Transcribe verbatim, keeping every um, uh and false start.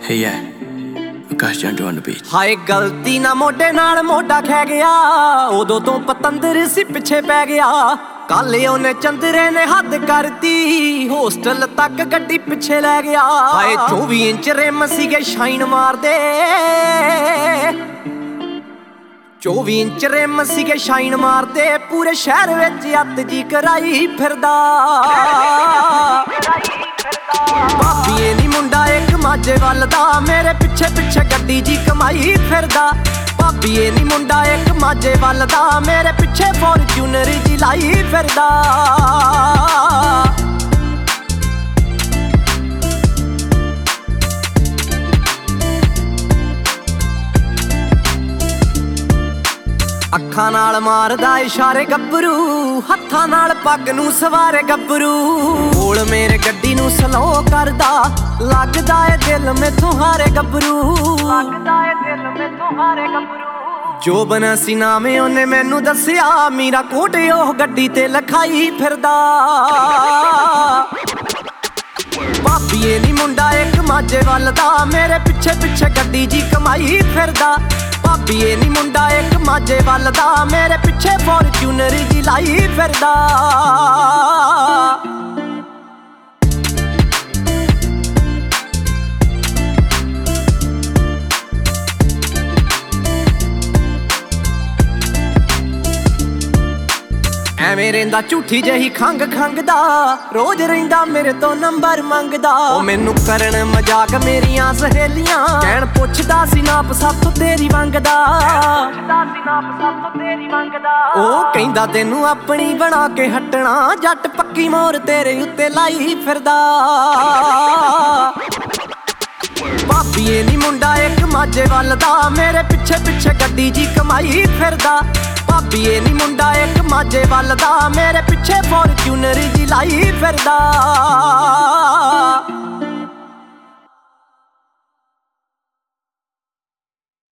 Hey yeah, Akash Jandu on the beat. ਹਾਏ ਗਲਤੀ ਨਾ ਮੋਢੇ ਨਾਲ ਮੋਢਾ ਖੈ ਗਿਆ, ਉਦੋਂ ਤੋਂ ਪਤੰਦਰ ਸੀ ਪਿੱਛੇ ਪੈ ਗਿਆ। ਕੱਲ ਉਹਨੇ ਚੰਦਰੇ ਨੇ ਹੱਦ ਕਰਤੀ, ਹੋਸਟਲ ਤੱਕ ਗੱਡੀ ਪਿੱਛੇ ਲੈ ਗਿਆ। ਹਾਏ ਚੌਵੀ ਇੰਚ ਰਿਮ ਸੀਗੇ ਸ਼ਾਈਨ ਮਾਰਦੇ, ਚੌਵੀ ਇੰਚ ਰਿਮ ਸੀਗੇ ਸ਼ਾਈਨ ਮਾਰਦੇ। ਪੂਰੇ ਸ਼ਹਿਰ ਵਿੱਚ ਅੱਤ ਜੀ ਕਰਾਈ ਫਿਰਦਾ। ਭਾਬੀਏ ਨੀ ਮੁੰਡਾ ਇੱਕ ਮਾਝੇ ਵੱਲ ਦਾ, ਮੇਰੇ ਪਿੱਛੇ ਪਿੱਛੇ ਗੱਡੀ ਜੀ ਕਮਾਈ ਫਿਰਦਾ। ਭਾਬੀਏ ਨੀ ਮੁੰਡਾ ਇੱਕ ਮਾਝੇ ਵੱਲ ਦਾ, ਮੇਰੇ ਪਿੱਛੇ ਫੋਰਚੂਨਰ ਜੀ ਲਾਈ ਫਿਰਦਾ। ਅੱਖਾਂ ਨਾਲ ਮਾਰਦਾ ਇਸ਼ਾਰੇ ਗੱਭਰੂ, ਹੱਥਾਂ ਨਾਲ ਪੱਗ ਨੂੰ ਸਵਾਰੇ ਗੱਭਰੂ। ਕੋਲ ਮੇਰੇ ਗੱਡੀ ਨੂੰ ਸਲੋ ਕਰਦਾ, ਲੱਗਦਾ ਏ ਦਿਲ ਮੈਥੋਂ ਹਾਰੇ ਗੱਭਰੂ, ਲੱਗਦਾ ਏ ਦਿਲ ਮੈਥੋਂ ਹਾਰੇ ਗੱਭਰੂ। ਜੋ ਬਣਾ ਸੀ ਨਾਮੇ ਉਹਨੇ ਮੈਨੂੰ ਦੱਸਿਆ, ਮੀਰਾ ਕੋਟ ਉਹ ਗੱਡੀ ਤੇ ਲਖਾਈ ਫਿਰਦਾ। ਭਾਬੀਏ ਨੀ ਮੁੰਡਾ ਇੱਕ ਮਾਝੇ ਵੱਲ ਦਾ, ਮੇਰੇ ਪਿੱਛੇ ਪਿੱਛੇ ਗੱਡੀ ਜੀ ਕਮਾਈ ਫਿਰਦਾ। ਭਾਬੀਏ ਨੀ ਮੁੰਡਾ ਇੱਕ ਮਾਝੇ ਵੱਲ ਦਾ, ਮੇਰੇ ਪਿੱਛੇ ਫੋਰਚੂਨਰ ਜੀ ਲਾਈ ਫਿਰਦਾ। ਐਵੇਂ ਰਹਿੰਦਾ ਝੂਠੀ ਜਿਹੀ ਖੰਗ ਖੰਗਦਾ, ਰੋਜ਼ ਰਹਿੰਦਾ ਮੇਰੇ ਤੋਂ ਨੰਬਰ ਮੰਗਦਾ। ਉਹ ਮੈਨੂੰ ਕਰਨ ਮਜ਼ਾਕ ਮੇਰੀਆਂ ਸਹੇਲੀਆਂ, ਕਹਿਣ ਪੁੱਛਦਾ ਸੀ ਨਾਪ ਸਾਥੋਂ ਤੇਰੀ ਮੰਗਦਾ, ਪੁੱਛਦਾ ਸੀ ਨਾਪ ਸਾਥੋਂ ਤੇਰੀ ਮੰਗਦਾ। ਉਹ ਕਹਿੰਦਾ ਤੈਨੂੰ ਆਪਣੀ ਬਣਾ ਕੇ ਹਟਣਾ, ਜੱਟ ਪੱਕੀ ਮੋਰ ਤੇਰੇ ਉੱਤੇ ਲਾਈ ਫਿਰਦਾ। ਭਾਬੀਏ ਨੀ ਮੁੰਡਾ ਇੱਕ ਮਾਝੇ ਵੱਲ ਦਾ, ਮੇਰੇ ਪਿੱਛੇ ਪਿੱਛੇ ਗੱਡੀ ਜੀ ਕਮਾਈ ਫਿਰਦਾ। ਭਾਬੀਏ ਨੀ ਮੁੰਡਾ ਇੱਕ ਮਾਝੇ ਵੱਲ ਦਾ, ਮੇਰੇ ਪਿੱਛੇ ਫੋਰਚੂਨਰ ਜੀ ਲਾਈ ਫਿਰਦਾ।